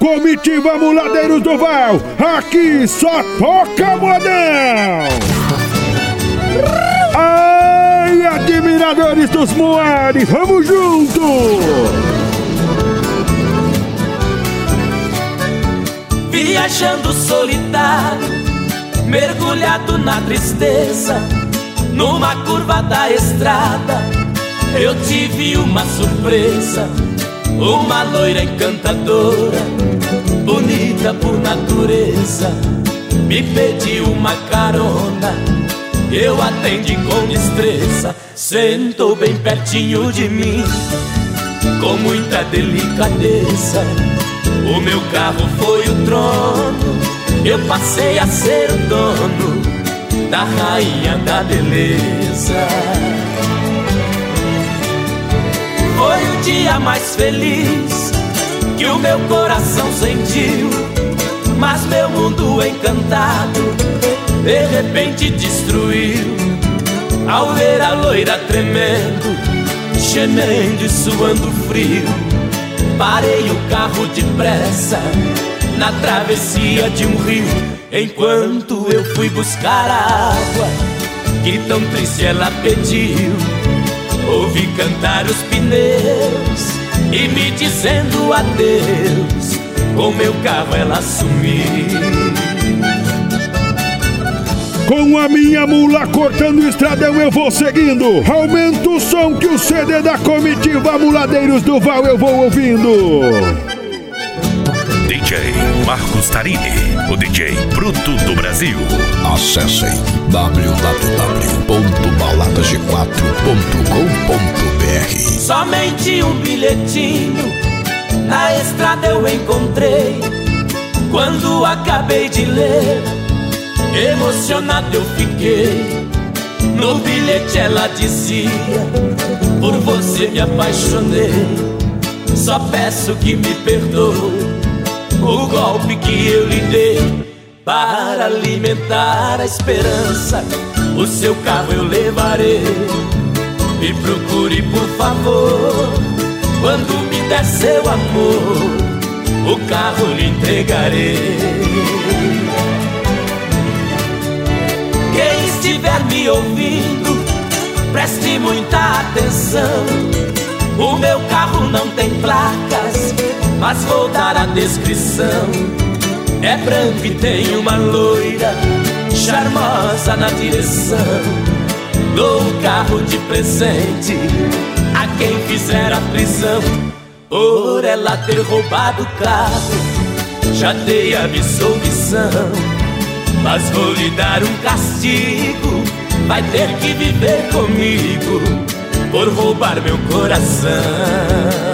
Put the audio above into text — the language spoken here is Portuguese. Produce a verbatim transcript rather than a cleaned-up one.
Comitiva Muladeiros do Val, aqui só toca modão! Ai, admiradores dos Moares, vamos junto! Viajando solitário, mergulhado na tristeza, numa curva da estrada, eu tive uma surpresa. Uma loira encantadora, bonita por natureza, me pediu uma carona, eu atendi com destreza. Sentou bem pertinho de mim, com muita delicadeza. O meu carro foi o trono, eu passei a ser o dono da rainha da beleza. Foi o dia mais feliz que o meu coração sentiu, mas meu mundo encantado de repente destruiu. Ao ver a loira tremendo, gemendo e suando frio, parei o carro depressa na travessia de um rio. Enquanto eu fui buscar a água que tão triste ela pediu, ouvi cantar os pneus e me dizendo adeus. Com meu carro ela sumiu. Com a minha mula cortando o estradão eu vou seguindo. Aumenta o som que o C D da Comitiva Muladeiros do Val eu vou ouvindo. D J Marcos Tarini, o D J bruto do Brasil. Acessem w w w ponto balada g quatro ponto com ponto b r. Somente um bilhetinho na estrada eu encontrei. Quando acabei de ler, emocionado eu fiquei. No bilhete ela dizia: por você me apaixonei, só peço que me perdoe o golpe que eu lhe dei. Para alimentar a esperança, o seu carro eu levarei. Me procure por favor, quando me der seu amor, o carro lhe entregarei. Quem estiver me ouvindo, preste muita atenção. O meu carro não tem placas, mas vou dar a descrição. É branco e tem uma loira charmosa na direção. Dou o carro de presente a quem fizer a prisão, por ela ter roubado o carro. Já dei a absolvição, mas vou lhe dar um castigo. Vai ter que viver comigo por roubar meu coração.